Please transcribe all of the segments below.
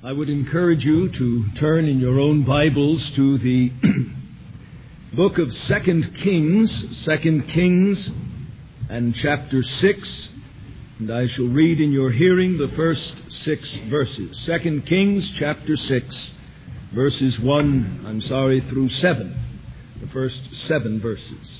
I would encourage you to turn in your own Bibles to the book of 2 Kings and chapter 6, and I shall read in your hearing the first 6 verses. 2 Kings chapter 6, verses through 7, the first 7 verses.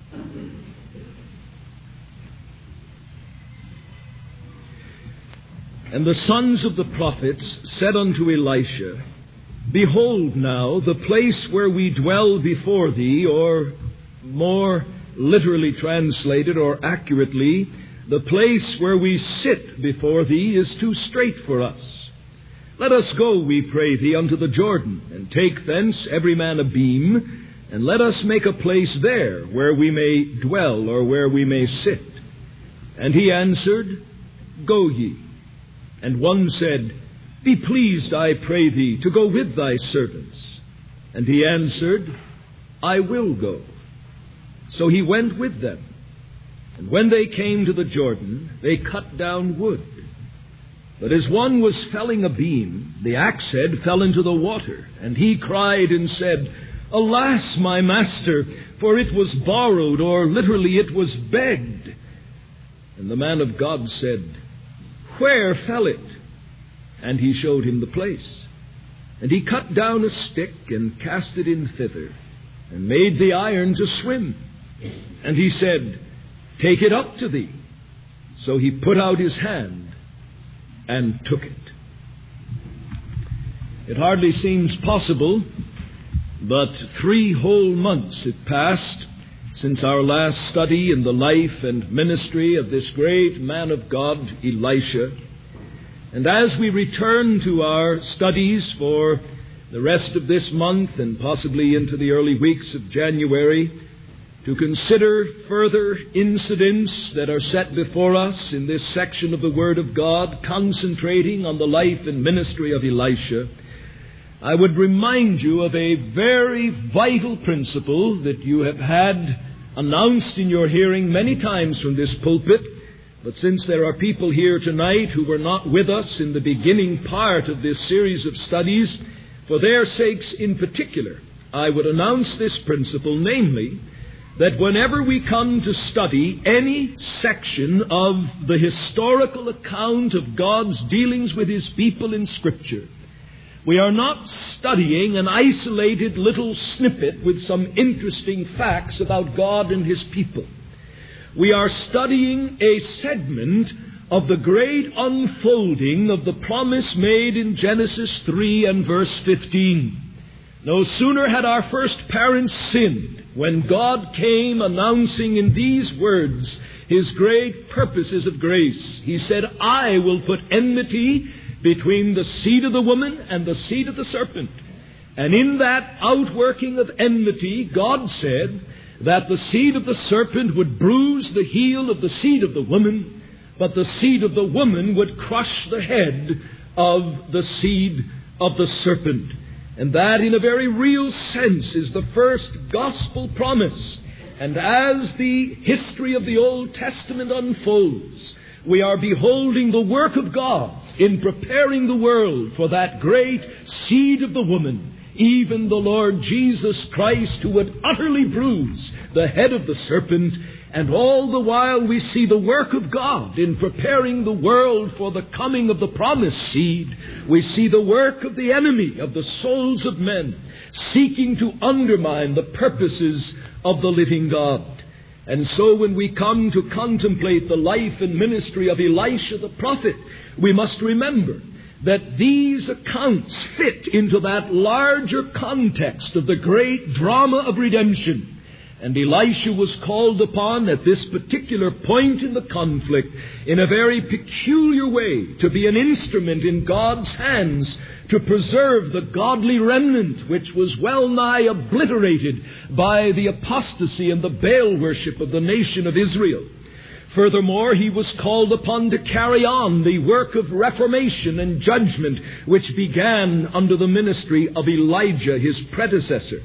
And the sons of the prophets said unto Elisha, Behold now, the place where we dwell before thee, or more literally translated or accurately, the place where we sit before thee is too strait for us. Let us go, we pray thee, unto the Jordan, and take thence every man a beam, and let us make a place there where we may dwell, or where we may sit. And he answered, Go ye. And one said, Be pleased, I pray thee, to go with thy servants. And he answered, I will go. So he went with them. And when they came to the Jordan, they cut down wood. But as one was felling a beam, the axe head fell into the water. And he cried and said, Alas, my master, for it was borrowed, or literally it was begged. And the man of God said, Where fell it? And he showed him the place. And he cut down a stick and cast it in thither, and made the iron to swim. And he said, Take it up to thee. So he put out his hand and took it. It hardly seems possible, but 3 whole months had passed since our last study in the life and ministry of this great man of God, Elisha. And as we return to our studies for the rest of this month and possibly into the early weeks of January, to consider further incidents that are set before us in this section of the Word of God, concentrating on the life and ministry of Elisha, I would remind you of a very vital principle that you have had announced in your hearing many times from this pulpit. But since there are people here tonight who were not with us in the beginning part of this series of studies, for their sakes in particular, I would announce this principle, namely, that whenever we come to study any section of the historical account of God's dealings with His people in Scripture, we are not studying an isolated little snippet with some interesting facts about God and His people. We are studying a segment of the great unfolding of the promise made in Genesis 3 and verse 15. No sooner had our first parents sinned when God came announcing in these words His great purposes of grace. He said, I will put enmity between the seed of the woman and the seed of the serpent. And in that outworking of enmity, God said that the seed of the serpent would bruise the heel of the seed of the woman, but the seed of the woman would crush the head of the seed of the serpent. And that, in a very real sense, is the first gospel promise. And as the history of the Old Testament unfolds, we are beholding the work of God in preparing the world for that great seed of the woman, even the Lord Jesus Christ, who would utterly bruise the head of the serpent. And all the while we see the work of God in preparing the world for the coming of the promised seed. We see the work of the enemy of the souls of men, seeking to undermine the purposes of the living God. And so when we come to contemplate the life and ministry of Elisha the prophet, we must remember that these accounts fit into that larger context of the great drama of redemption. And Elisha was called upon at this particular point in the conflict in a very peculiar way to be an instrument in God's hands to preserve the godly remnant which was well nigh obliterated by the apostasy and the Baal worship of the nation of Israel. Furthermore, he was called upon to carry on the work of reformation and judgment which began under the ministry of Elijah, his predecessor.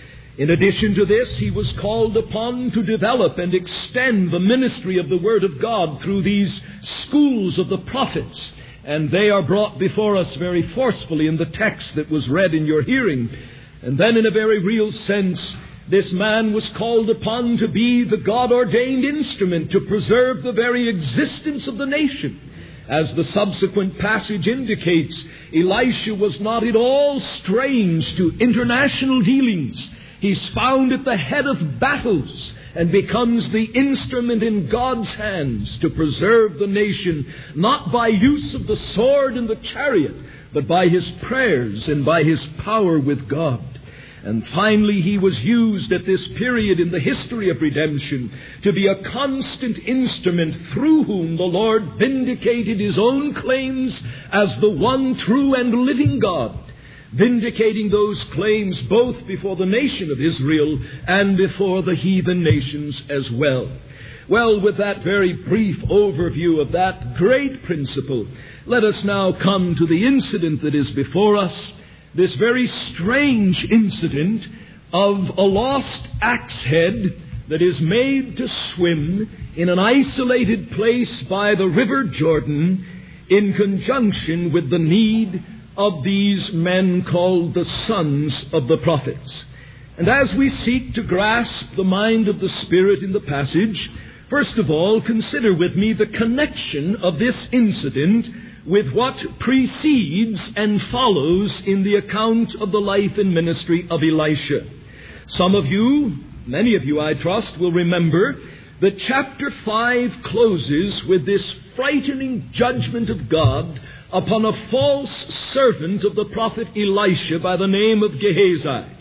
In addition to this, he was called upon to develop and extend the ministry of the Word of God through these schools of the prophets And they are brought before us very forcefully in the text that was read in your hearing. And then in a very real sense, this man was called upon to be the God-ordained instrument to preserve the very existence of the nation. As the subsequent passage indicates, Elisha was not at all strange to international dealings. He's found at the head of battles and becomes the instrument in God's hands to preserve the nation, not by use of the sword and the chariot, but by his prayers and by his power with God. And finally, he was used at this period in the history of redemption to be a constant instrument through whom the Lord vindicated his own claims as the one true and living God, vindicating those claims both before the nation of Israel and before the heathen nations as well. Well, with that very brief overview of that great principle, let us now come to the incident that is before us, this very strange incident of a lost axe head that is made to swim in an isolated place by the River Jordan in conjunction with the need of these men called the sons of the prophets. And as we seek to grasp the mind of the Spirit in the passage, first of all, consider with me the connection of this incident with what precedes and follows in the account of the life and ministry of Elisha. Some of you, many of you I trust, will remember that chapter 5 closes with this frightening judgment of God upon a false servant of the prophet Elisha by the name of Gehazi.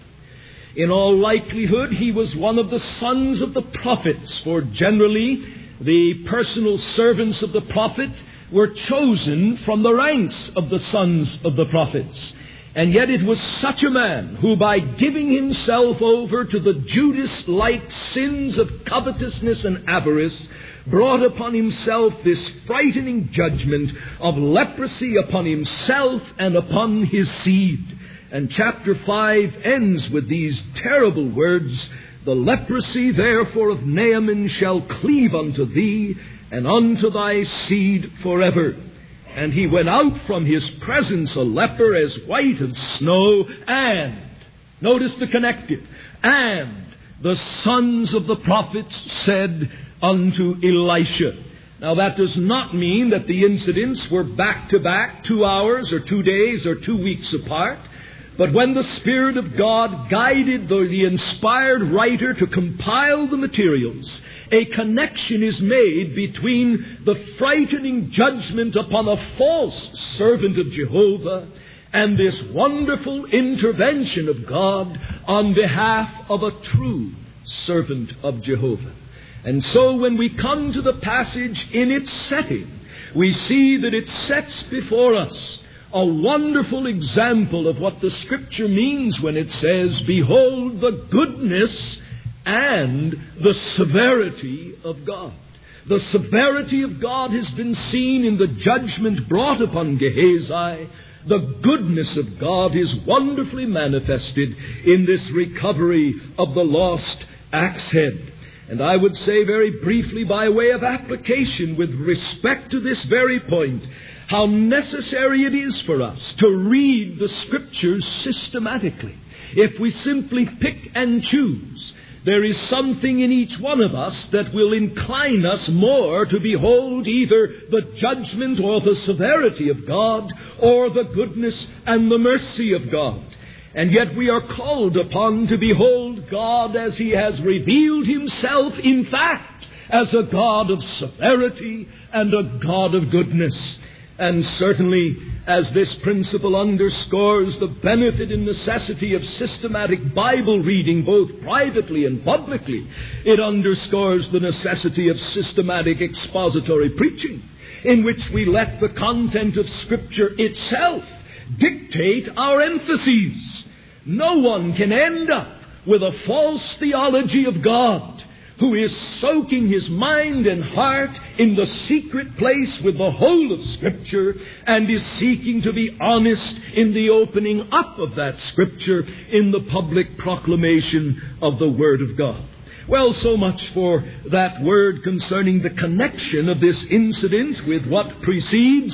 In all likelihood, he was one of the sons of the prophets, for generally the personal servants of the prophet were chosen from the ranks of the sons of the prophets. And yet it was such a man who, by giving himself over to the Judas-like sins of covetousness and avarice, brought upon himself this frightening judgment of leprosy upon himself and upon his seed. And chapter 5 ends with these terrible words, "The leprosy therefore of Naaman shall cleave unto thee, and unto thy seed forever. And he went out from his presence a leper as white as snow, and," notice the connective, "and the sons of the prophets said unto Elisha." Now that does not mean that the incidents were back to back, 2 hours or 2 days or 2 weeks apart. But when the Spirit of God guided the inspired writer to compile the materials, a connection is made between the frightening judgment upon a false servant of Jehovah and this wonderful intervention of God on behalf of a true servant of Jehovah. And so when we come to the passage in its setting, we see that it sets before us a wonderful example of what the Scripture means when it says, "Behold the goodness and the severity of God." The severity of God has been seen in the judgment brought upon Gehazi. The goodness of God is wonderfully manifested in this recovery of the lost axe head. And I would say very briefly, by way of application with respect to this very point, how necessary it is for us to read the Scriptures systematically. If we simply pick and choose, there is something in each one of us that will incline us more to behold either the judgment or the severity of God, or the goodness and the mercy of God. And yet we are called upon to behold God as He has revealed Himself, in fact, as a God of severity and a God of goodness. And certainly, as this principle underscores the benefit and necessity of systematic Bible reading, both privately and publicly, it underscores the necessity of systematic expository preaching, in which we let the content of Scripture itself dictate our emphases. No one can end up with a false theology of God who is soaking his mind and heart in the secret place with the whole of Scripture and is seeking to be honest in the opening up of that Scripture in the public proclamation of the Word of God. Well, so much for that word concerning the connection of this incident with what precedes.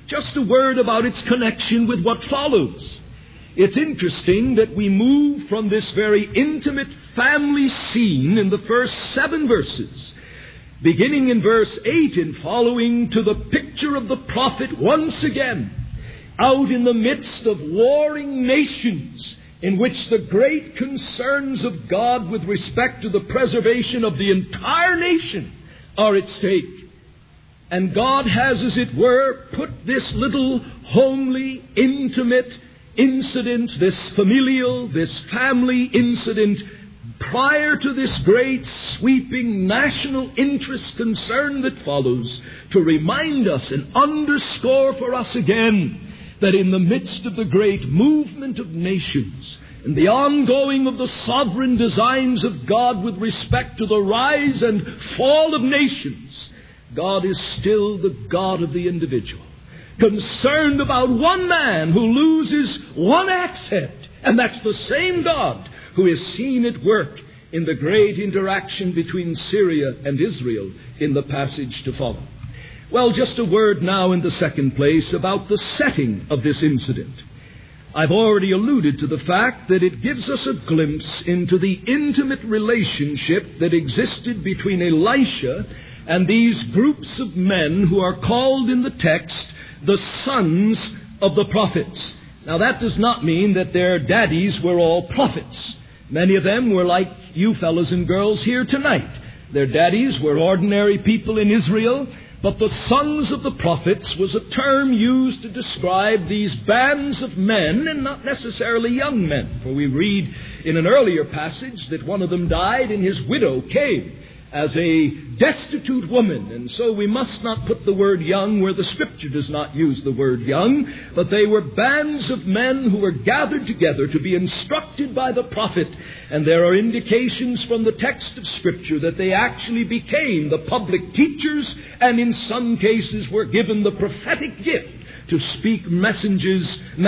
Just a word about its connection with what follows. It's interesting that we move from this very intimate family scene in the first 7 verses, beginning in verse 8 and following, to the picture of the prophet once again, out in the midst of warring nations, in which the great concerns of God with respect to the preservation of the entire nation are at stake. And God has, as it were, put this little homely, intimate incident, this familial, this family incident, prior to this great sweeping national interest concern that follows, to remind us and underscore for us again that in the midst of the great movement of nations and the ongoing of the sovereign designs of God with respect to the rise and fall of nations, God is still the God of the individual, concerned about one man who loses one axe head. And that's the same God who is seen at work in the great interaction between Syria and Israel in the passage to follow. Well, just a word now in the second place about the setting of this incident. I've already alluded to the fact that it gives us a glimpse into the intimate relationship that existed between Elisha and these groups of men who are called in the text the sons of the prophets. Now, that does not mean that their daddies were all prophets. Many of them were like you fellows and girls here tonight. Their daddies were ordinary people in Israel, but the sons of the prophets was a term used to describe these bands of men, and not necessarily young men. For we read in an earlier passage that one of them died and his widow came as a destitute woman. And so we must not put the word young where the Scripture does not use the word young, but they were bands of men who were gathered together to be instructed by the prophet. And there are indications from the text of Scripture that they actually became the public teachers, and in some cases were given the prophetic gift to speak messages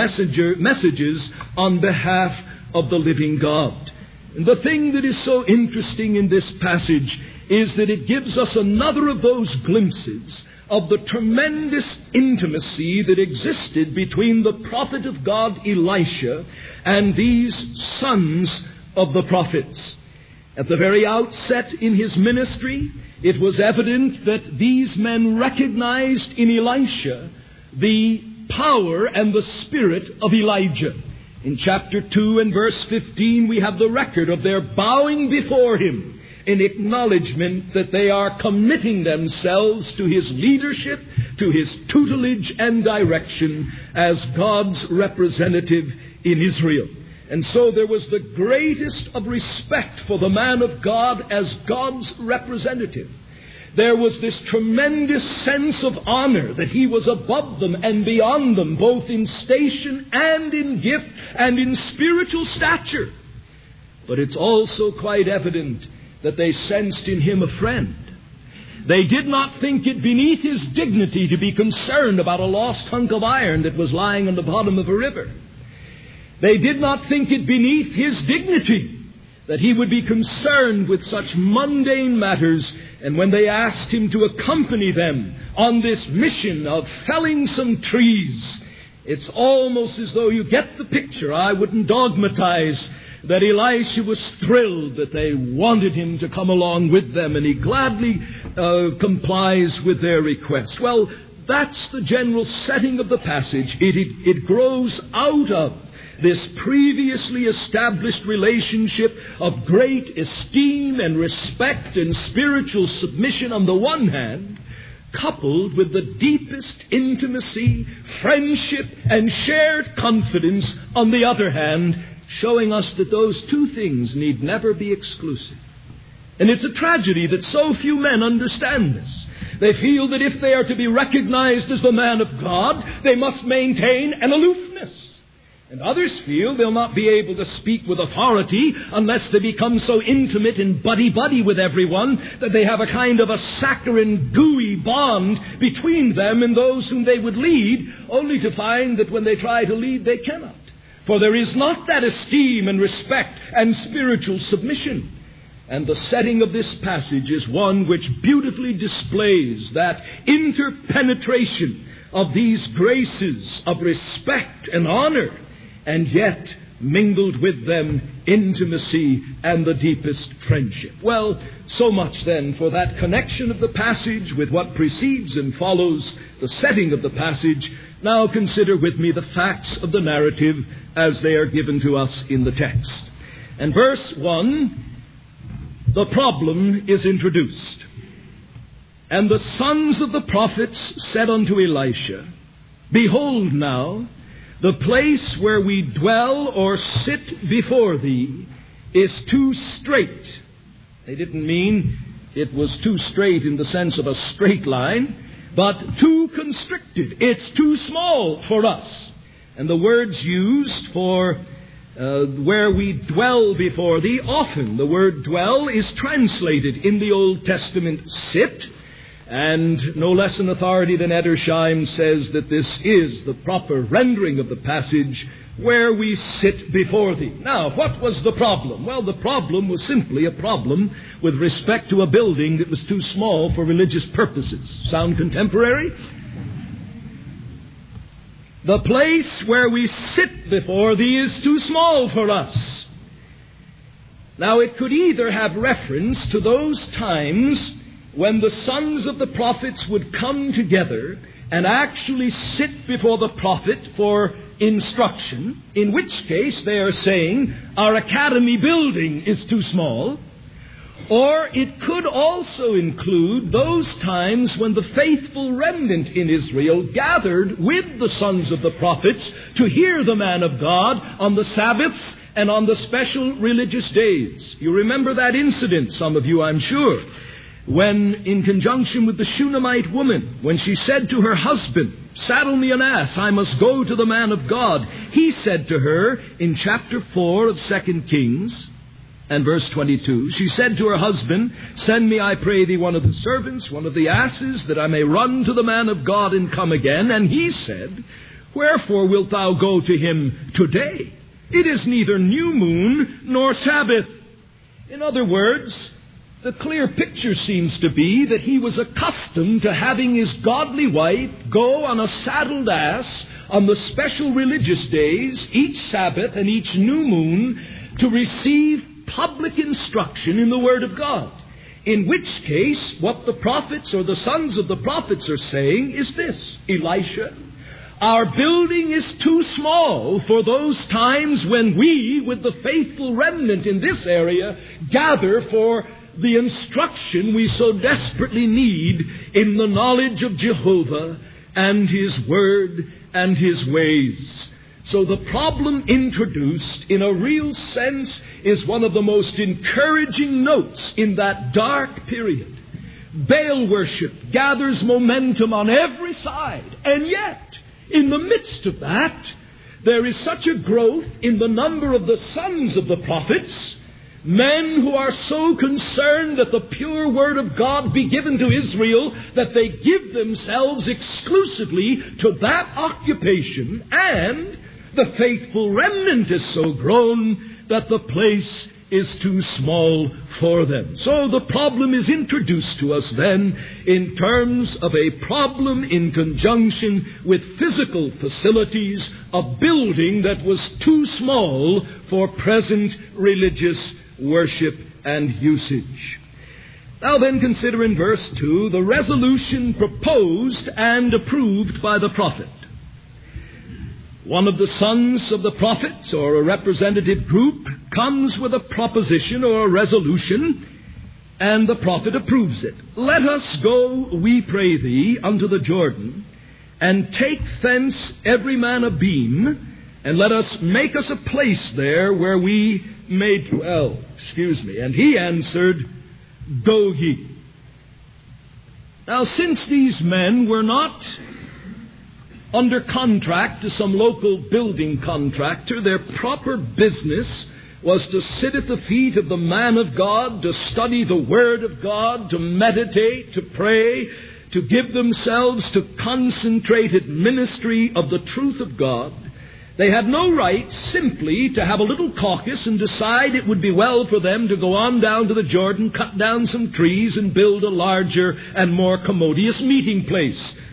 on behalf of the living God. And the thing that is so interesting in this passage is that it gives us another of those glimpses of the tremendous intimacy that existed between the prophet of God, Elisha, and these sons of the prophets. At the very outset in his ministry, it was evident that these men recognized in Elisha the power and the spirit of Elijah. In chapter 2 and verse 15, we have the record of their bowing before him in acknowledgement that they are committing themselves to his leadership, to his tutelage and direction as God's representative in Israel. And so there was the greatest of respect for the man of God as God's representative. There was this tremendous sense of honor that he was above them and beyond them, both in station and in gift and in spiritual stature. But it's also quite evident that they sensed in him a friend. They did not think it beneath his dignity to be concerned about a lost hunk of iron that was lying on the bottom of a river. They did not think it beneath his dignity that he would be concerned with such mundane matters. And when they asked him to accompany them on this mission of felling some trees, it's almost as though you get the picture. I wouldn't dogmatize that Elisha was thrilled that they wanted him to come along with them, and he gladly complies with their request. Well, that's the general setting of the passage. It grows out of this previously established relationship of great esteem and respect and spiritual submission on the one hand, coupled with the deepest intimacy, friendship, and shared confidence on the other hand, showing us that those two things need never be exclusive. And it's a tragedy that so few men understand this. They feel that if they are to be recognized as the man of God, they must maintain an aloofness. And others feel they'll not be able to speak with authority unless they become so intimate and buddy-buddy with everyone that they have a kind of a saccharine, gooey bond between them and those whom they would lead, only to find that when they try to lead, they cannot. For there is not that esteem and respect and spiritual submission. And the setting of this passage is one which beautifully displays that interpenetration of these graces of respect and honor, and yet mingled with them intimacy and the deepest friendship. Well, so much then for that connection of the passage with what precedes and follows the setting of the passage. Now consider with me the facts of the narrative as they are given to us in the text. And verse 1, the problem is introduced. And the sons of the prophets said unto Elisha, Behold now, the place where we dwell or sit before thee is too strait. They didn't mean it was too straight in the sense of a straight line, but too constricted. It's too small for us. And the words used for where we dwell before thee, often the word dwell is translated in the Old Testament sit. And no less an authority than Edersheim says that this is the proper rendering of the passage, where we sit before thee. Now, what was the problem? Well, the problem was simply a problem with respect to a building that was too small for religious purposes. Sound contemporary? The place where we sit before thee is too small for us. Now, it could either have reference to those times when the sons of the prophets would come together and actually sit before the prophet for instruction, in which case they are saying our academy building is too small. Or it could also include those times when the faithful remnant in Israel gathered with the sons of the prophets to hear the man of God on the Sabbaths and on the special religious days. You remember that incident, some of you, I'm sure, when, in conjunction with the Shunammite woman, when she said to her husband, Saddle me an ass, I must go to the man of God. He said to her in chapter 4 of 2 Kings and verse 22, she said to her husband, Send me, I pray thee, one of the servants, one of the asses, that I may run to the man of God and come again. And he said, Wherefore wilt thou go to him today? It is neither new moon nor Sabbath. In other words, the clear picture seems to be that he was accustomed to having his godly wife go on a saddled ass on the special religious days, each Sabbath and each new moon, to receive public instruction in the Word of God. In which case, what the prophets or the sons of the prophets are saying is this: Elisha, our building is too small for those times when we, with the faithful remnant in this area, gather for the instruction we so desperately need in the knowledge of Jehovah and His Word and His ways. So the problem introduced, in a real sense, is one of the most encouraging notes in that dark period. Baal worship gathers momentum on every side, and yet, in the midst of that, there is such a growth in the number of the sons of the prophets, men who are so concerned that the pure Word of God be given to Israel that they give themselves exclusively to that occupation, and the faithful remnant is so grown that the place is too small for them. So the problem is introduced to us then in terms of a problem in conjunction with physical facilities, a building that was too small for present religious worship and usage. Now then, consider in verse 2 the resolution proposed and approved by the prophet. One of the sons of the prophets, or a representative group, comes with a proposition or a resolution, and the prophet approves it. Let us go, we pray thee, unto the Jordan, and take thence every man a beam, and let us make us a place there where we may dwell. And he answered, Go ye. Now, since these men were not under contract to some local building contractor, their proper business was to sit at the feet of the man of God, to study the Word of God, to meditate, to pray, to give themselves to concentrated ministry of the truth of God. They had no right simply to have a little caucus and decide it would be well for them to go on down to the Jordan, cut down some trees, and build a larger and more commodious meeting place.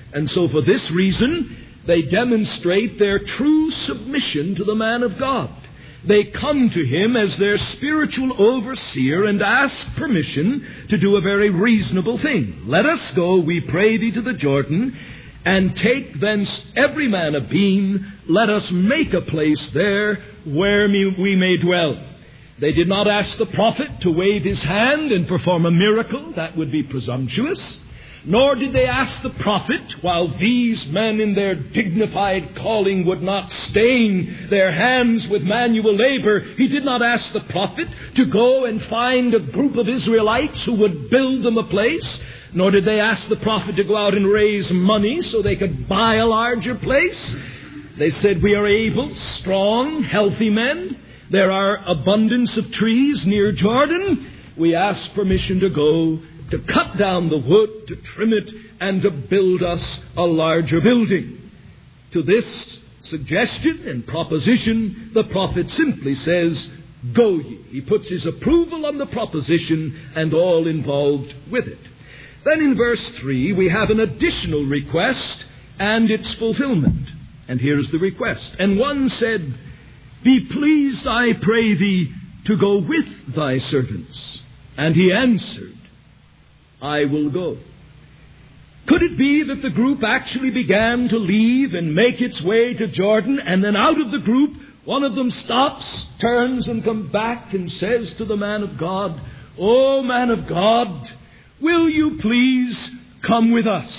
And so for this reason, they demonstrate their true submission to the man of God. They come to him as their spiritual overseer and ask permission to do a very reasonable thing. Let us go, we pray thee, to the Jordan, and take thence every man a beam. Let us make a place there where we may dwell. They did not ask the prophet to wave his hand and perform a miracle. That would be presumptuous. Nor did they ask the prophet, while these men in their dignified calling would not stain their hands with manual labor, he did not ask the prophet to go and find a group of Israelites who would build them a place. Nor did they ask the prophet to go out and raise money so they could buy a larger place. They said, we are able, strong, healthy men. There are abundance of trees near Jordan. We ask permission to go, to cut down the wood, to trim it, and to build us a larger building. To this suggestion and proposition, the prophet simply says, go ye. He puts his approval on the proposition and all involved with it. Then in verse 3, we have an additional request and its fulfillment. And here's the request. And one said, be pleased, I pray thee, to go with thy servants. And he answered, I will go. Could it be that the group actually began to leave and make its way to Jordan, and then out of the group, one of them stops, turns, and comes back and says to the man of God, O man of God, will you please come with us?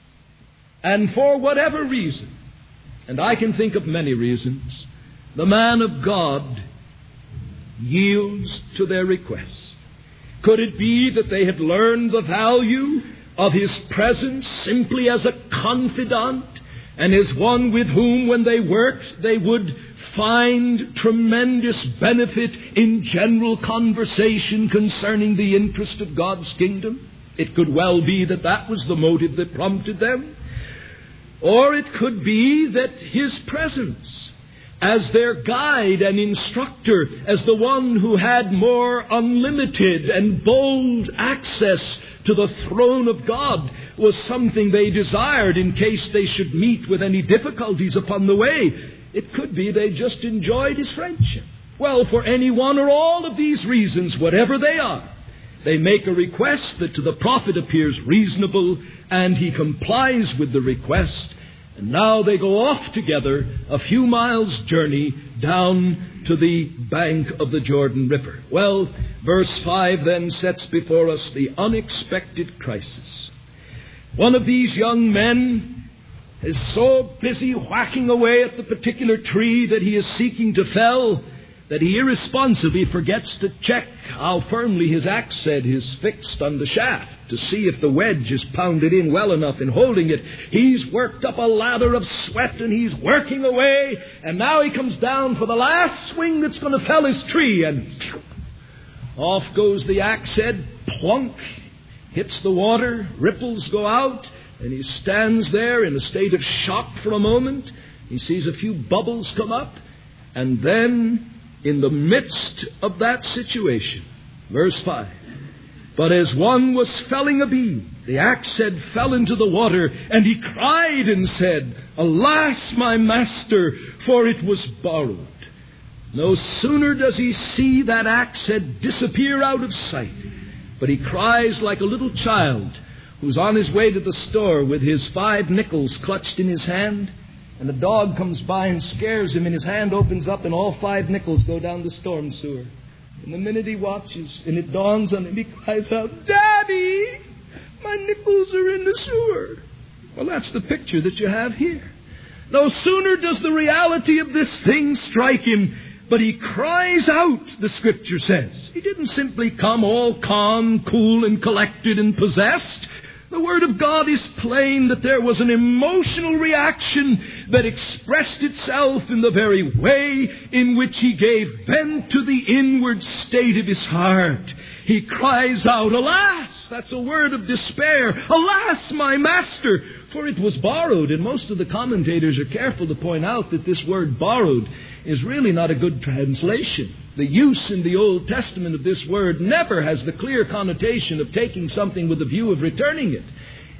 And for whatever reason, and I can think of many reasons, the man of God yields to their request. Could it be that they had learned the value of his presence simply as a confidant and as one with whom, when they worked, they would find tremendous benefit in general conversation concerning the interest of God's kingdom? It could well be that that was the motive that prompted them. Or it could be that his presence, as their guide and instructor, as the one who had more unlimited and bold access to the throne of God, was something they desired in case they should meet with any difficulties upon the way. It could be they just enjoyed his friendship. Well, for any one or all of these reasons, whatever they are, they make a request that to the prophet appears reasonable, and he complies with the request. And now they go off together a few miles' journey down to the bank of the Jordan River. Well, verse 5 then sets before us the unexpected crisis. One of these young men is so busy whacking away at the particular tree that he is seeking to fell that he irresponsibly forgets to check how firmly his axe head is fixed on the shaft to see if the wedge is pounded in well enough in holding it. He's worked up a lather of sweat and he's working away, and now he comes down for the last swing that's going to fell his tree, and off goes the axe head, plunk, hits the water, ripples go out, and he stands there in a state of shock for a moment. He sees a few bubbles come up, and then in the midst of that situation, verse 5, but as one was felling a beam, the axe head fell into the water, and he cried and said, Alas, my master, for it was borrowed. No sooner does he see that axe head disappear out of sight, but he cries like a little child who's on his way to the store with his 5 nickels clutched in his hand, and a dog comes by and scares him, and his hand opens up and all 5 nickels go down the storm sewer. And the minute he watches and it dawns on him, he cries out, Daddy, my nickels are in the sewer. Well, that's the picture that you have here. No sooner does the reality of this thing strike him, but he cries out, the Scripture says. He didn't simply come all calm, cool, and collected and possessed. The Word of God is plain that there was an emotional reaction that expressed itself in the very way in which he gave vent to the inward state of his heart. He cries out, Alas! That's a word of despair. Alas, my master! For it was borrowed. And most of the commentators are careful to point out that this word borrowed is really not a good translation. The use in the Old Testament of this word never has the clear connotation of taking something with the view of returning it.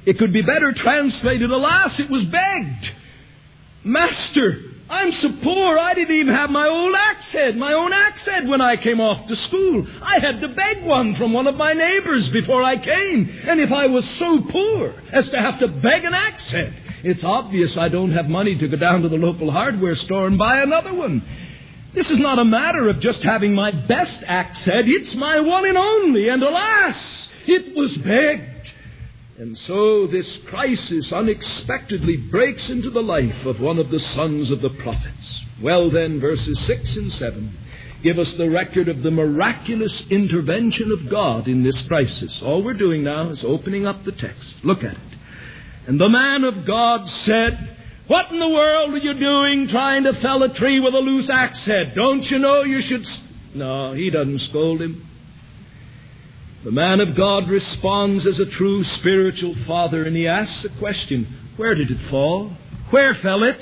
It could be better translated, alas, it was begged. Master, I'm so poor I didn't even have my own axe head when I came off to school. I had to beg one from one of my neighbors before I came. And if I was so poor as to have to beg an axe head, it's obvious I don't have money to go down to the local hardware store and buy another one. This is not a matter of just having my best axe head. It's my one and only, and alas, it was begged. And so this crisis unexpectedly breaks into the life of one of the sons of the prophets. Well then, verses 6 and 7 give us the record of the miraculous intervention of God in this crisis. All we're doing now is opening up the text. Look at it. And the man of God said, "What in the world are you doing trying to fell a tree with a loose axe head? Don't you know you should..." No, he doesn't scold him. The man of God responds as a true spiritual father, and he asks a question. Where did it fall? Where fell it?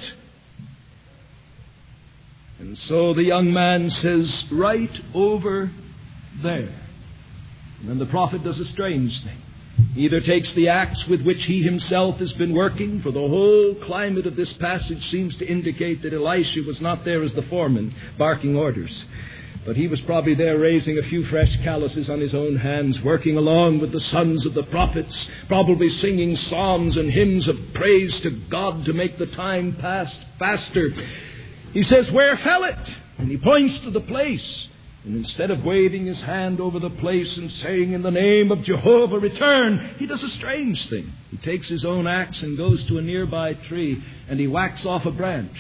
And so the young man says, right over there. And then the prophet does a strange thing. He either takes the axe with which he himself has been working, for the whole climate of this passage seems to indicate that Elisha was not there as the foreman, barking orders. But he was probably there raising a few fresh calluses on his own hands, working along with the sons of the prophets, probably singing psalms and hymns of praise to God to make the time pass faster. He says, "Where fell it?" And he points to the place. And instead of waving his hand over the place and saying, "In the name of Jehovah, return," he does a strange thing. He takes his own axe and goes to a nearby tree, and he whacks off a branch.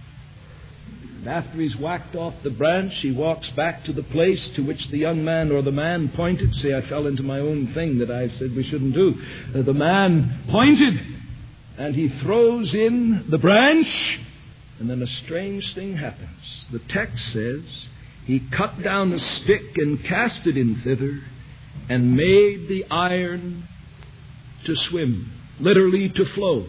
And after he's whacked off the branch, he walks back to the place to which the young man or the man pointed. See, I fell into my own thing that I said we shouldn't do. The man pointed, and he throws in the branch, and then a strange thing happens. The text says, he cut down a stick and cast it in thither, and made the iron to swim, literally to flow.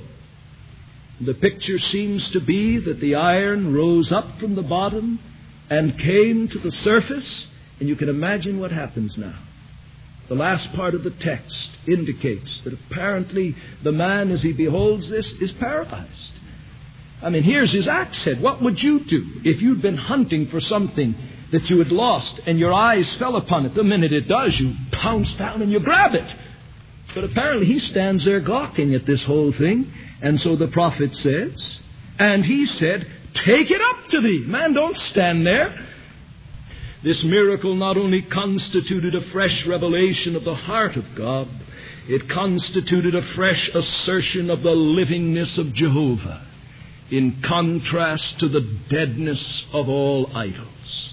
The picture seems to be that the iron rose up from the bottom and came to the surface, and you can imagine what happens now. The last part of the text indicates that apparently the man, as he beholds this, is paralyzed. I mean, here's his axe head. What would you do if you'd been hunting for something that you had lost and your eyes fell upon it? The minute it does, you pounce down and you grab it. But apparently he stands there gawking at this whole thing. And so the prophet says, and he said, "Take it up to thee." Man, don't stand there. This miracle not only constituted a fresh revelation of the heart of God, it constituted a fresh assertion of the livingness of Jehovah, in contrast to the deadness of all idols.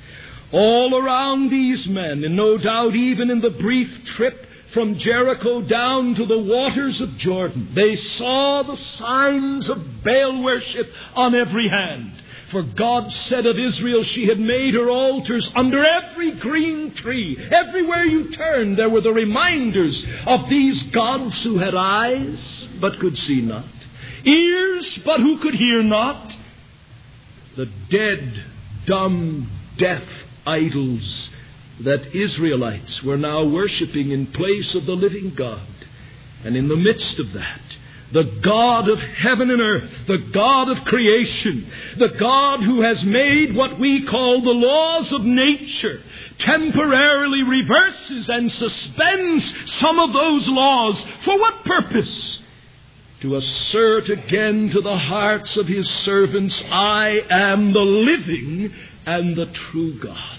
All around these men, and no doubt even in the brief trip from Jericho down to the waters of Jordan, they saw the signs of Baal worship on every hand. For God said of Israel, she had made her altars under every green tree. Everywhere you turned, there were the reminders of these gods who had eyes but could see not, ears but who could hear not. The dead, dumb, deaf idols that Israelites were now worshipping in place of the living God. And in the midst of that, the God of heaven and earth, the God of creation, the God who has made what we call the laws of nature, temporarily reverses and suspends some of those laws. For what purpose? To assert again to the hearts of his servants, "I am the living and the true God."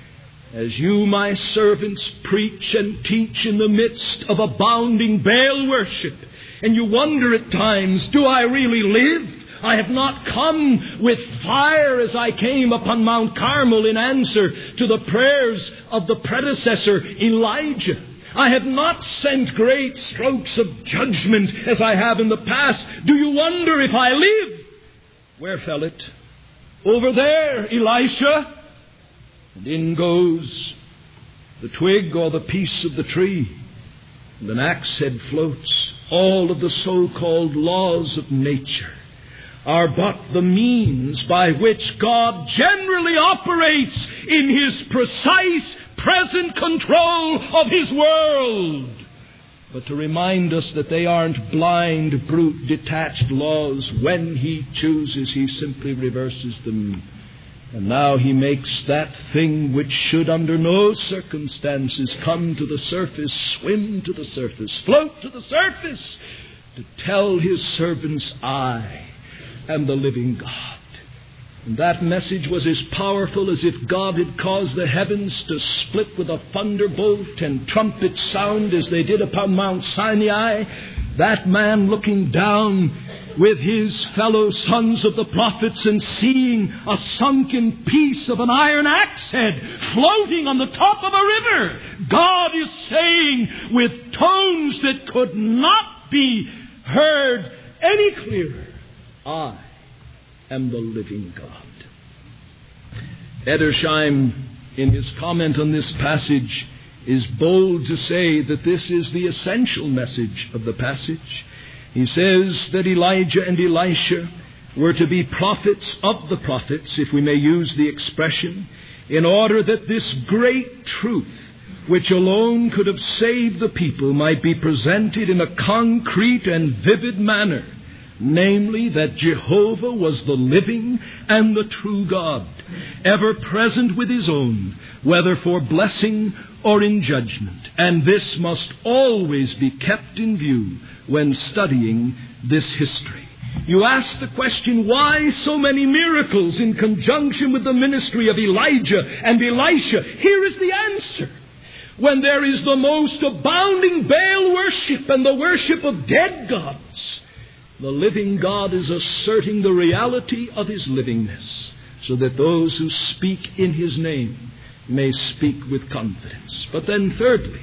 As you, my servants, preach and teach in the midst of abounding Baal worship, and you wonder at times, do I really live? I have not come with fire as I came upon Mount Carmel in answer to the prayers of the predecessor Elijah. I have not sent great strokes of judgment as I have in the past. Do you wonder if I live? Where fell it? Over there, Elisha. And in goes the twig or the piece of the tree, and an axe head floats. All of the so-called laws of nature are but the means by which God generally operates in his precise present control of his world. but to remind us that they aren't blind, brute, detached laws. When He chooses, He simply reverses them. And now He makes that thing which should under no circumstances come to the surface, swim to the surface, float to the surface, to tell His servants, I am the living God. And that message was as powerful as if God had caused the heavens to split with a thunderbolt and trumpet sound as they did upon Mount Sinai. That man looking down with his fellow sons of the prophets and seeing a sunken piece of an iron axe head floating on the top of a river. God is saying with tones that could not be heard any clearer, I am the living God. Edersheim, in his comment on this passage, is bold to say that this is the essential message of the passage. He says that Elijah and Elisha were to be prophets of the prophets, if we may use the expression, in order that this great truth, which alone could have saved the people, might be presented in a concrete and vivid manner, namely that Jehovah was the living and the true God, ever present with His own, whether for blessing or in judgment. And this must always be kept in view when studying this history. You ask the question, why so many miracles in conjunction with the ministry of Elijah and Elisha? Here is the answer. When there is the most abounding Baal worship and the worship of dead gods, the living God is asserting the reality of His livingness, so that those who speak in His name may speak with confidence. But then thirdly,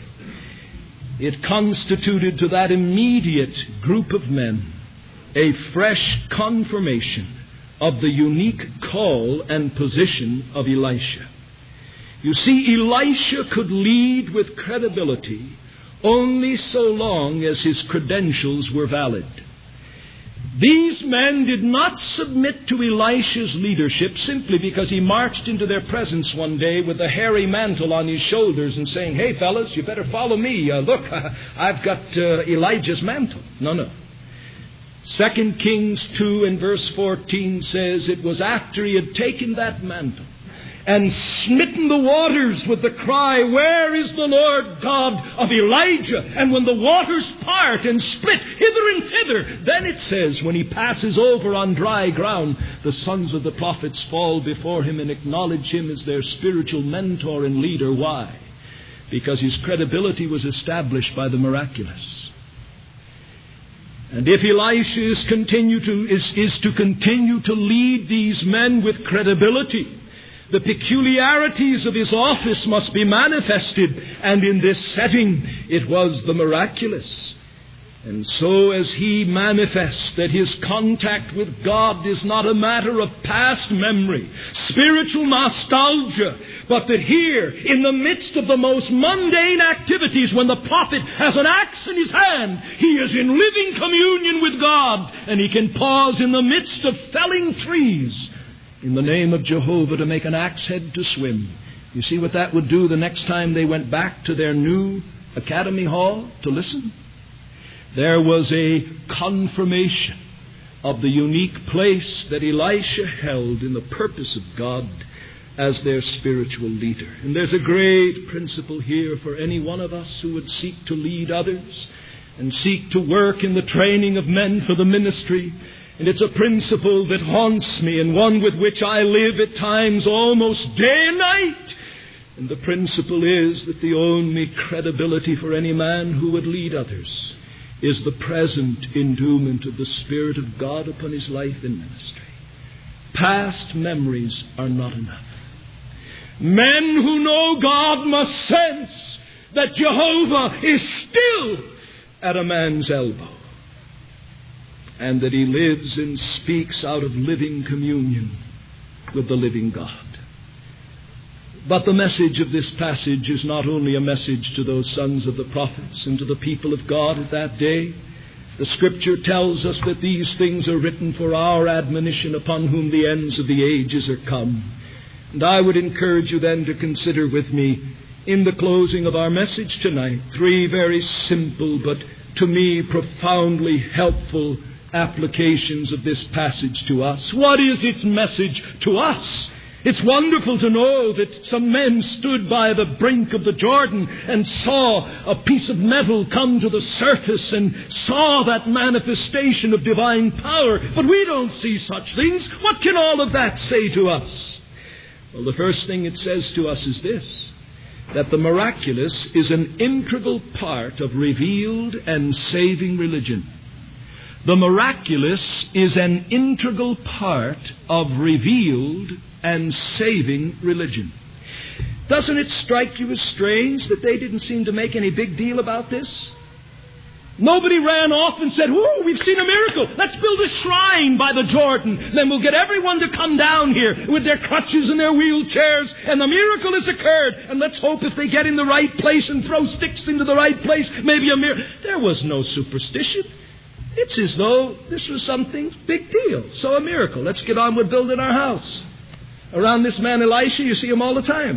it constituted to that immediate group of men a fresh confirmation of the unique call and position of Elisha. You see, Elisha could lead with credibility only so long as his credentials were valid. These men did not submit to Elisha's leadership simply because he marched into their presence one day with a hairy mantle on his shoulders and saying, hey fellas, you better follow me. Look, I've got Elijah's mantle. No. 2 Kings 2 and verse 14 says it was after he had taken that mantle and smitten the waters with the cry, where is the Lord God of Elijah? And when the waters part and split hither and thither, then it says, when he passes over on dry ground, the sons of the prophets fall before him and acknowledge him as their spiritual mentor and leader. Why? Because his credibility was established by the miraculous. And if Elisha is to continue to lead these men with credibility, the peculiarities of his office must be manifested, and in this setting it was the miraculous. And so as he manifests that his contact with God is not a matter of past memory, spiritual nostalgia, but that here, in the midst of the most mundane activities, when the prophet has an axe in his hand, he is in living communion with God, and he can pause in the midst of felling trees in the name of Jehovah to make an axe head to swim. You see what that would do the next time they went back to their new academy hall to listen? There was a confirmation of the unique place that Elisha held in the purpose of God as their spiritual leader. And there's a great principle here for any one of us who would seek to lead others and seek to work in the training of men for the ministry. And it's a principle that haunts me and one with which I live at times almost day and night. And the principle is that the only credibility for any man who would lead others is the present endowment of the Spirit of God upon his life and ministry. Past memories are not enough. Men who know God must sense that Jehovah is still at a man's elbow, and that he lives and speaks out of living communion with the living God. But the message of this passage is not only a message to those sons of the prophets and to the people of God at that day. The Scripture tells us that these things are written for our admonition, upon whom the ends of the ages are come. And I would encourage you then to consider with me in the closing of our message tonight, 3 very simple but to me profoundly helpful applications of this passage to us. What is its message to us? It's wonderful to know that some men stood by the brink of the Jordan and saw a piece of metal come to the surface and saw that manifestation of divine power. But we don't see such things. What can all of that say to us? Well, the first thing it says to us is this, that the miraculous is an integral part of revealed and saving religion. The miraculous is an integral part of revealed and saving religion. Doesn't it strike you as strange that they didn't seem to make any big deal about this? Nobody ran off and said, "Whoa, we've seen a miracle. Let's build a shrine by the Jordan. Then we'll get everyone to come down here with their crutches and their wheelchairs, and the miracle has occurred. And let's hope if they get in the right place and throw sticks into the right place, maybe a miracle." There was no superstition. It's as though this was something big deal. So a miracle. Let's get on with building our house. Around this man Elisha, you see him all the time.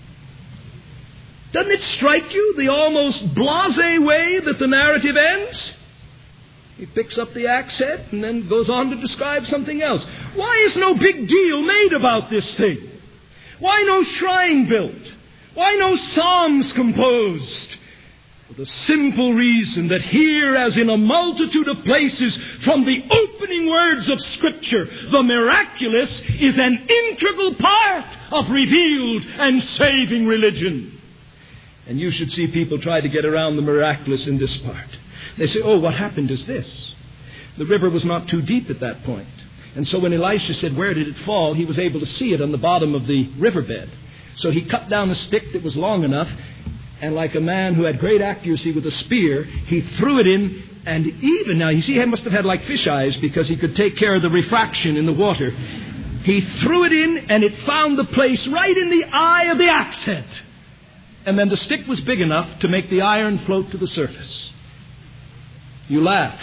Doesn't it strike you the almost blasé way that the narrative ends? He picks up the axe head and then goes on to describe something else. Why is no big deal made about this thing? Why no shrine built? Why no psalms composed? For the simple reason that here, as in a multitude of places, from the opening words of Scripture, the miraculous is an integral part of revealed and saving religion. And you should see people try to get around the miraculous in this part. They say, "Oh, what happened is this. The river was not too deep at that point. And so when Elisha said, 'Where did it fall?' he was able to see it on the bottom of the riverbed. So he cut down a stick that was long enough, and like a man who had great accuracy with a spear, he threw it in, and even now, you see, he must have had like fish eyes because he could take care of the refraction in the water. He threw it in, and it found the place right in the eye of the axe head. And then the stick was big enough to make the iron float to the surface." You laugh.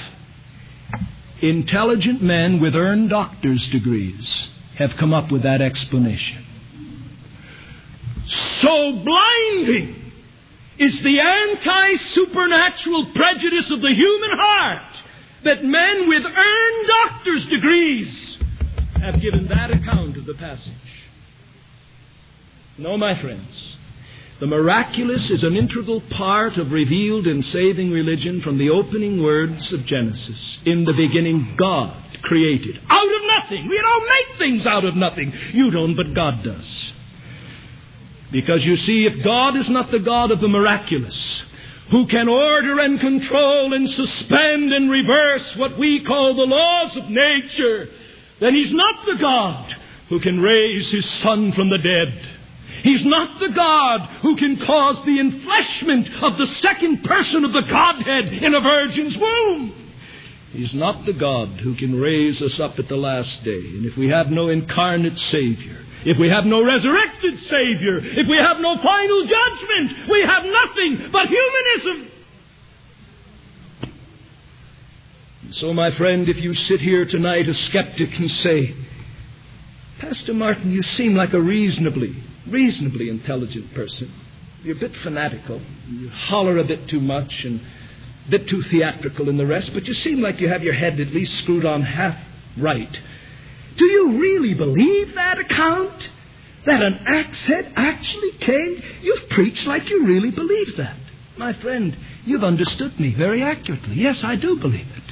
Intelligent men with earned doctor's degrees have come up with that explanation. So blinding is the anti-supernatural prejudice of the human heart that men with earned doctor's degrees have given that account of the passage. No, my friends. The miraculous is an integral part of revealed and saving religion from the opening words of Genesis. In the beginning, God created. Out of nothing. We don't make things out of nothing. You don't, but God does. Because you see, if God is not the God of the miraculous, who can order and control and suspend and reverse what we call the laws of nature, then He's not the God who can raise His Son from the dead. He's not the God who can cause the enfleshment of the second person of the Godhead in a virgin's womb. He's not the God who can raise us up at the last day. And if we have no incarnate Savior, if we have no resurrected Savior, if we have no final judgment, we have nothing but humanism. And so, my friend, if you sit here tonight a skeptic and say, "Pastor Martin, you seem like a reasonably intelligent person. You're a bit fanatical. You holler a bit too much and a bit too theatrical and the rest, but you seem like you have your head at least screwed on half right. Do you really believe that account? That an axe head actually came? You've preached like you really believe that." My friend, you've understood me very accurately. Yes, I do believe it.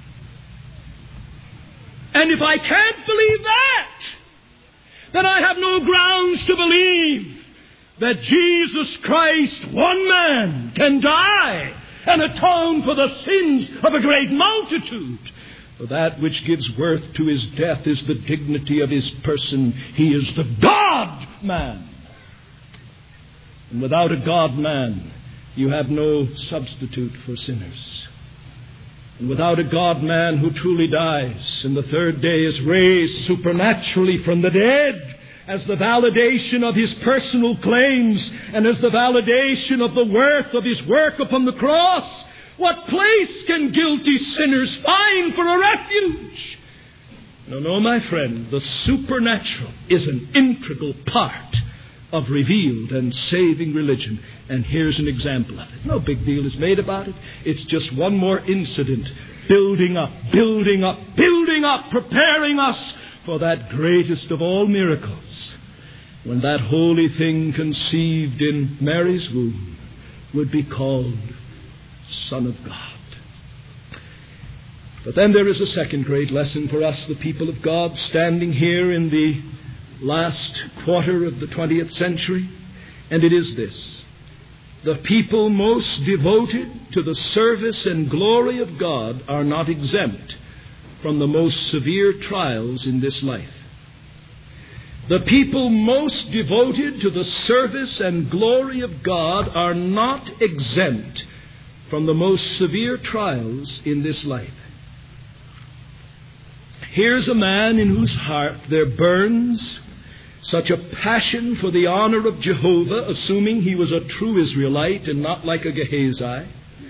And if I can't believe that, then I have no grounds to believe that Jesus Christ, one man, can die and atone for the sins of a great multitude. For that which gives worth to His death is the dignity of His person. He is the God-man. And without a God-man, you have no substitute for sinners. And without a God-man who truly dies and the third day is raised supernaturally from the dead as the validation of His personal claims and as the validation of the worth of His work upon the cross, what place can guilty sinners find for a refuge? No, my friend, the supernatural is an integral part of revealed and saving religion. And here's an example of it. No big deal is made about it. It's just one more incident, building up, preparing us for that greatest of all miracles, when that holy thing conceived in Mary's womb would be called Son of God. But then there is a second great lesson for us, the people of God, standing here in the last quarter of the 20th century, and it is this: the people most devoted to the service and glory of God are not exempt from the most severe trials in this life. The people most devoted to the service and glory of God are not exempt from the most severe trials in this life. Here's a man in whose heart there burns such a passion for the honor of Jehovah, assuming he was a true Israelite and not like a Gehazi,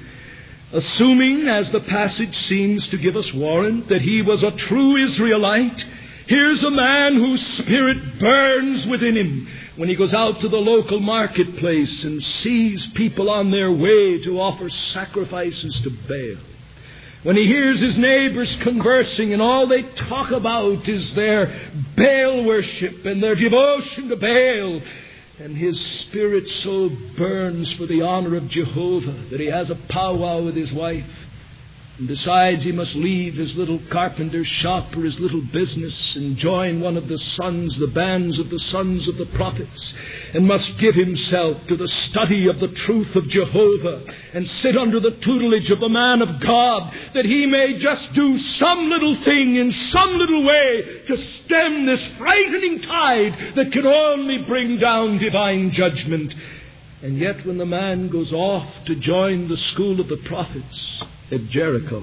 assuming, as the passage seems to give us warrant, that he was a true Israelite. Here's a man whose spirit burns within him when he goes out to the local marketplace and sees people on their way to offer sacrifices to Baal. When he hears his neighbors conversing and all they talk about is their Baal worship and their devotion to Baal, and his spirit so burns for the honor of Jehovah that he has a powwow with his wife and decides he must leave his little carpenter's shop or his little business and join one of the bands of the sons of the prophets, and must give himself to the study of the truth of Jehovah and sit under the tutelage of the man of God, that he may just do some little thing in some little way to stem this frightening tide that can only bring down divine judgment. And yet when the man goes off to join the school of the prophets at Jericho,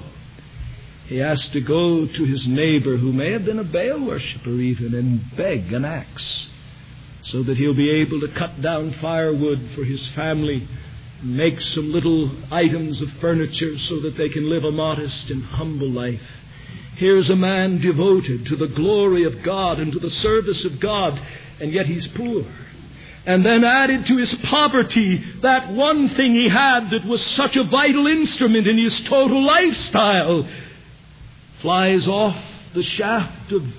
he has to go to his neighbor, who may have been a Baal worshiper even, and beg an axe so that he'll be able to cut down firewood for his family, make some little items of furniture so that they can live a modest and humble life. Here's a man devoted to the glory of God and to the service of God, and yet he's poor. And then added to his poverty, that one thing he had that was such a vital instrument in his total lifestyle flies off the shaft of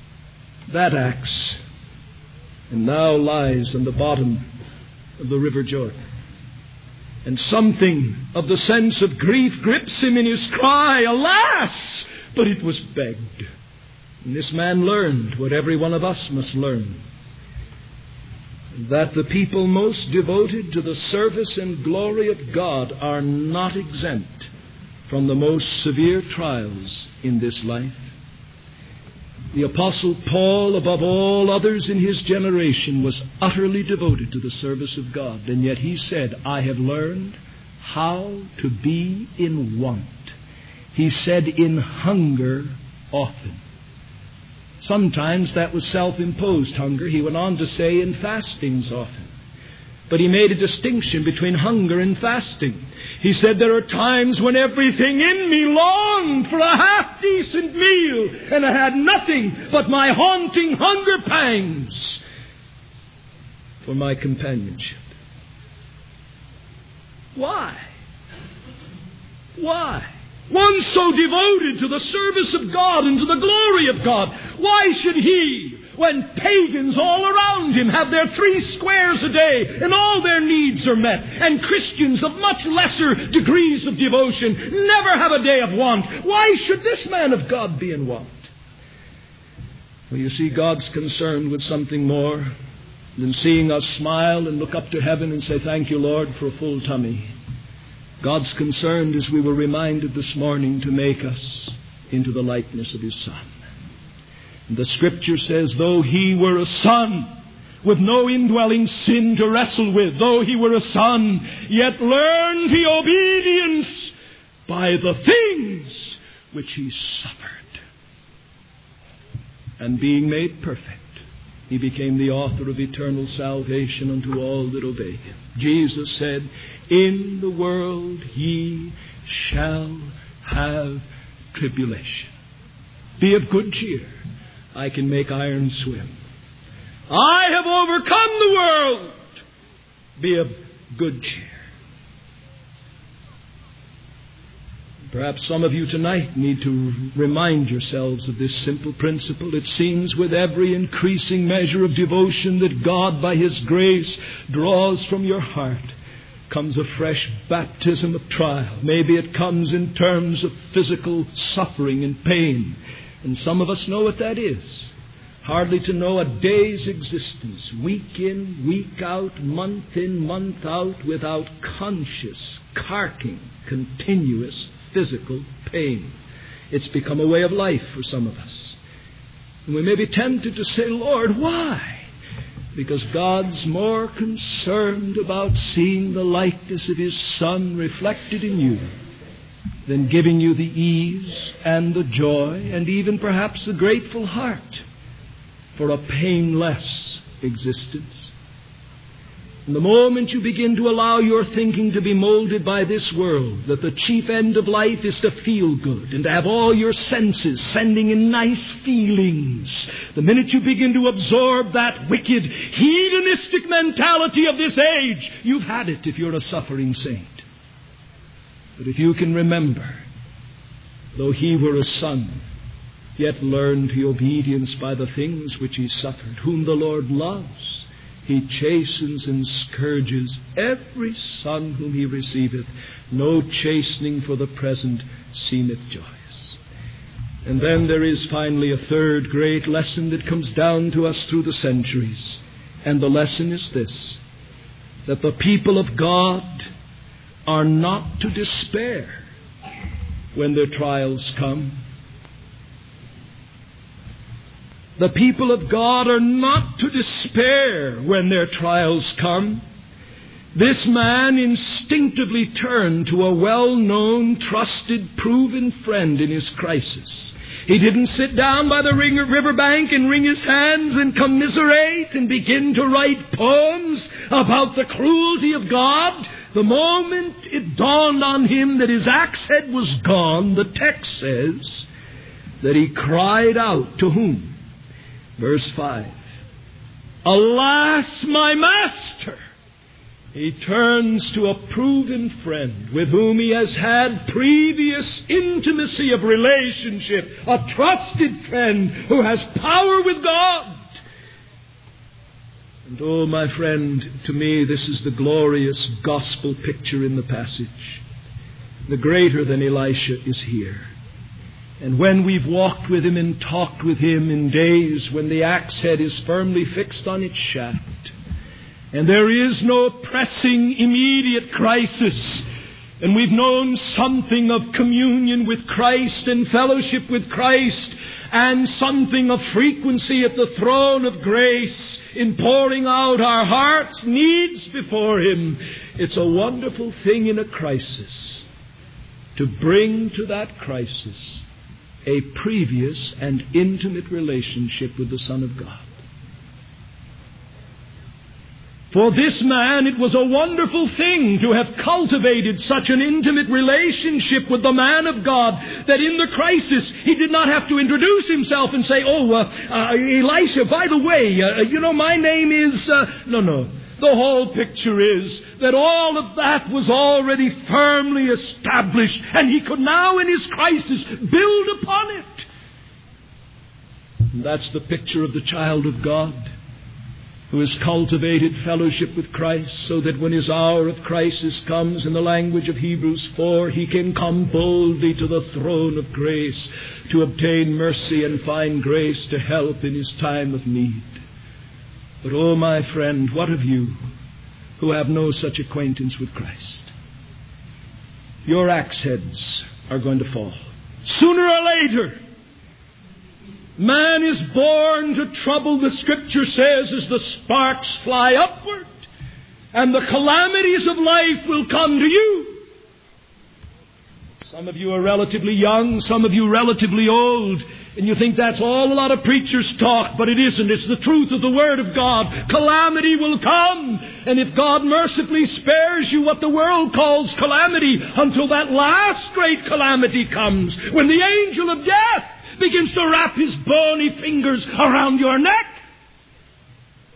that axe and now lies on the bottom of the River Jordan. And something of the sense of grief grips him in his cry, "Alas!" But it was begged. And this man learned what every one of us must learn, that the people most devoted to the service and glory of God are not exempt from the most severe trials in this life. The Apostle Paul, above all others in his generation, was utterly devoted to the service of God. And yet he said, "I have learned how to be in want." He said, "in hunger often." Sometimes that was self-imposed hunger. He went on to say, "in fastings often." But he made a distinction between hunger and fasting. He said, "There are times when everything in me longed for a half-decent meal, and I had nothing but my haunting hunger pangs for my companionship." Why? Why? One so devoted to the service of God and to the glory of God, why should he, when pagans all around him have their 3 squares a day and all their needs are met, and Christians of much lesser degrees of devotion never have a day of want, why should this man of God be in want? Well, you see, God's concerned with something more than seeing us smile and look up to heaven and say, "Thank you, Lord, for a full tummy." God's concerned, as we were reminded this morning, to make us into the likeness of His Son. And the Scripture says, though He were a Son, with no indwelling sin to wrestle with, though He were a Son, yet learned He obedience by the things which He suffered. And being made perfect, He became the author of eternal salvation unto all that obey Him. Jesus said, "In the world ye shall have tribulation. Be of good cheer. I can make iron swim. I have overcome the world. Be of good cheer. Perhaps some of you tonight need to remind yourselves of this simple principle. It seems with every increasing measure of devotion that God, by His grace, draws from your heart, comes a fresh baptism of trial. Maybe it comes in terms of physical suffering and pain. And some of us know what that is. Hardly to know a day's existence, week in, week out, month in, month out, without conscious, carking, continuous physical pain. It's become a way of life for some of us. And we may be tempted to say, Lord, why? Because God's more concerned about seeing the likeness of His Son reflected in you than giving you the ease and the joy and even perhaps the grateful heart for a painless existence. And the moment you begin to allow your thinking to be molded by this world, that the chief end of life is to feel good and to have all your senses sending in nice feelings, the minute you begin to absorb that wicked, hedonistic mentality of this age, you've had it if you're a suffering saint. But if you can remember, though He were a son, yet learned He obedience by the things which He suffered, whom the Lord loves, He chastens and scourges every son whom He receiveth. No chastening for the present seemeth joyous. And then there is finally a third great lesson that comes down to us through the centuries. And the lesson is this, that the people of God are not to despair when their trials come. The people of God are not to despair when their trials come. This man instinctively turned to a well-known, trusted, proven friend in his crisis. He didn't sit down by the riverbank and wring his hands and commiserate and begin to write poems about the cruelty of God. The moment it dawned on him that his axe head was gone, the text says that he cried out to whom? Verse 5. Alas, my master! He turns to a proven friend with whom he has had previous intimacy of relationship, a trusted friend who has power with God. And oh, my friend, to me this is the glorious gospel picture in the passage. The greater than Elisha is here. And when we've walked with Him and talked with Him in days when the axe head is firmly fixed on its shaft, and there is no pressing immediate crisis, and we've known something of communion with Christ and fellowship with Christ, and something of frequency at the throne of grace in pouring out our hearts' needs before Him, it's a wonderful thing in a crisis to bring to that crisis a previous and intimate relationship with the Son of God. For this man, it was a wonderful thing to have cultivated such an intimate relationship with the man of God that in the crisis he did not have to introduce himself and say, Elisha, by the way, my name is... No. The whole picture is that all of that was already firmly established, and he could now in his crisis build upon it. And that's the picture of the child of God who has cultivated fellowship with Christ so that when his hour of crisis comes, in the language of Hebrews 4, he can come boldly to the throne of grace to obtain mercy and find grace to help in his time of need. But, oh, my friend, what of you who have no such acquaintance with Christ? Your axe heads are going to fall. Sooner or later, man is born to trouble, the Scripture says, as the sparks fly upward, and the calamities of life will come to you. Some of you are relatively young, some of you relatively old, and you think that's all a lot of preachers talk, but it isn't. It's the truth of the Word of God. Calamity will come, and if God mercifully spares you what the world calls calamity until that last great calamity comes, when the angel of death begins to wrap his bony fingers around your neck,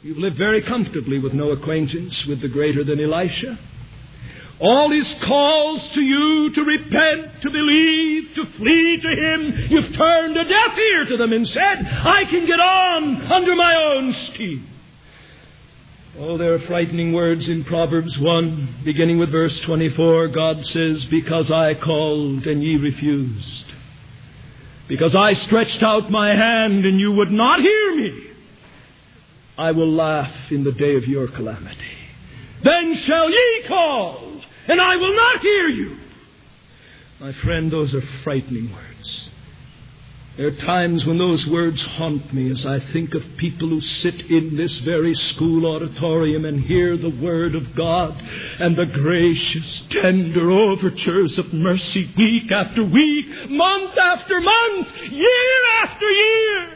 You've lived very comfortably with no acquaintance with the greater than Elisha. All his calls to you to repent, to believe, to flee to him, you've turned a deaf ear to them and said, I can get on under my own steam. Oh, there are frightening words in Proverbs 1, beginning with verse 24. God says, because I called and ye refused. Because I stretched out my hand and you would not hear me. I will laugh in the day of your calamity. Then shall ye call, and I will not hear you. My friend, those are frightening words. There are times when those words haunt me as I think of people who sit in this very school auditorium and hear the Word of God and the gracious, tender overtures of mercy week after week, month after month, year after year.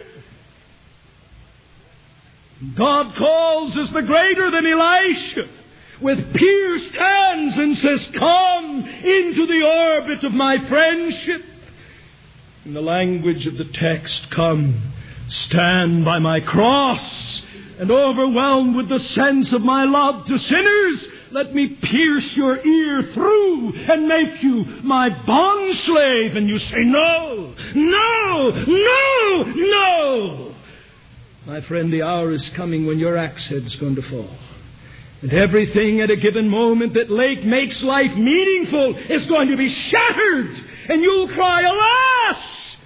God calls us the greater than Elisha with pierced hands and says, come into the orbit of my friendship. In the language of the text, come, stand by my cross, and overwhelmed with the sense of my love to sinners, let me pierce your ear through and make you my bondslave. And you say, no, no, no, no. My friend, the hour is coming when your axe head's going to fall. And everything at a given moment that makes life meaningful is going to be shattered. And you'll cry, alas!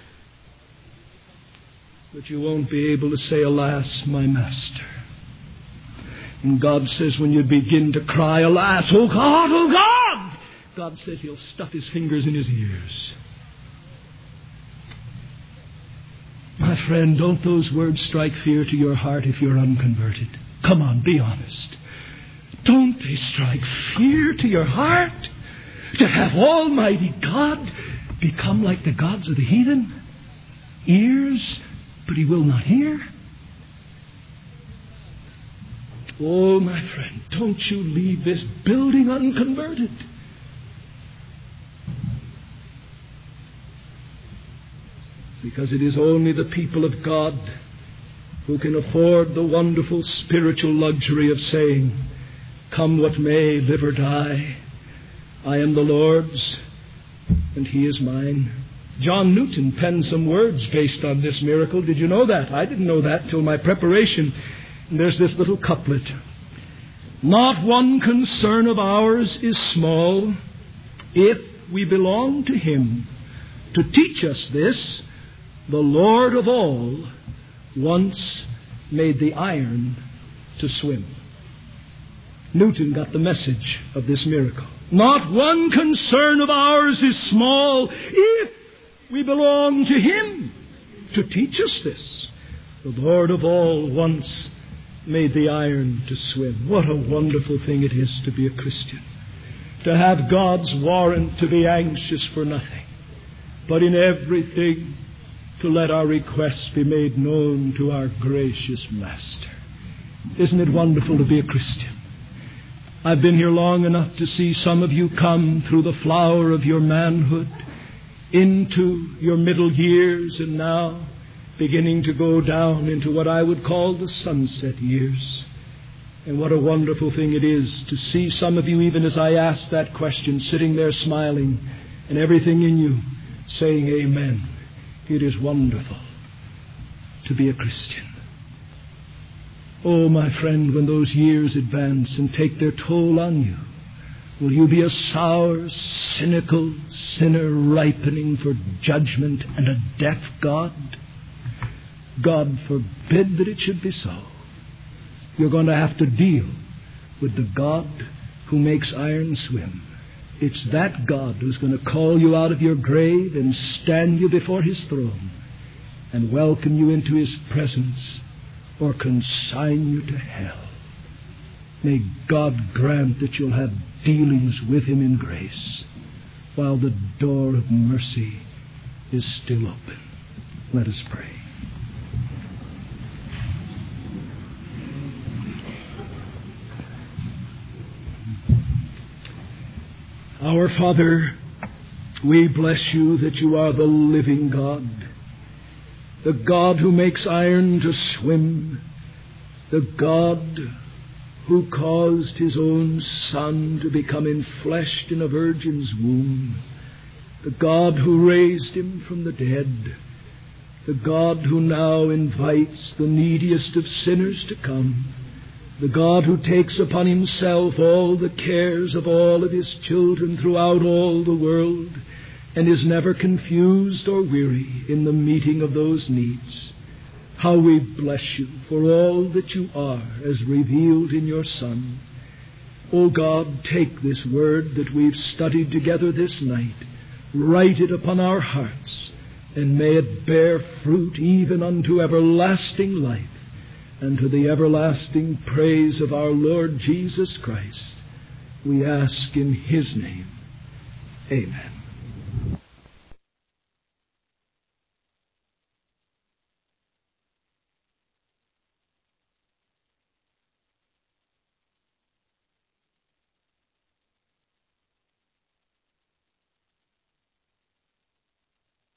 But you won't be able to say, alas, my master. And God says when you begin to cry, alas, oh God, God says he'll stuff his fingers in his ears. My friend, don't those words strike fear to your heart if you're unconverted? Come on, be honest. Don't they strike fear to your heart? To have Almighty God become like the gods of the heathen? Ears, but he will not hear? Oh, my friend, don't you leave this building unconverted. Because it is only the people of God who can afford the wonderful spiritual luxury of saying, come what may, live or die, I am the Lord's, and he is mine. John Newton penned some words based on this miracle. Did you know that? I didn't know that till my preparation. And there's this little couplet. Not one concern of ours is small, if we belong to him. To teach us this, the Lord of all once made the iron to swim. Newton got the message of this miracle. Not one concern of ours is small if we belong to him. To teach us this, the Lord of all once made the iron to swim. What a wonderful thing it is to be a Christian. To have God's warrant to be anxious for nothing, but in everything to let our requests be made known to our gracious Master. Isn't it wonderful to be a Christian? I've been here long enough to see some of you come through the flower of your manhood into your middle years and now beginning to go down into what I would call the sunset years. And what a wonderful thing it is to see some of you, even as I ask that question, sitting there smiling and everything in you saying amen. It is wonderful to be a Christian. Oh, my friend, when those years advance and take their toll on you, will you be a sour, cynical sinner ripening for judgment and a deaf God? God forbid that it should be so. You're going to have to deal with the God who makes iron swim. It's that God who's going to call you out of your grave and stand you before his throne and welcome you into his presence or consign you to hell. May God grant that you'll have dealings with him in grace while the door of mercy is still open. Let us pray. Our Father, we bless you that you are the living God, the God who makes iron to swim, the God who caused his own Son to become enfleshed in a virgin's womb, the God who raised him from the dead, the God who now invites the neediest of sinners to come, the God who takes upon himself all the cares of all of his children throughout all the world, and is never confused or weary in the meeting of those needs. How we bless you for all that you are as revealed in your Son. O God, take this word that we've studied together this night, write it upon our hearts, and may it bear fruit even unto everlasting life, and to the everlasting praise of our Lord Jesus Christ. We ask in his name. Amen.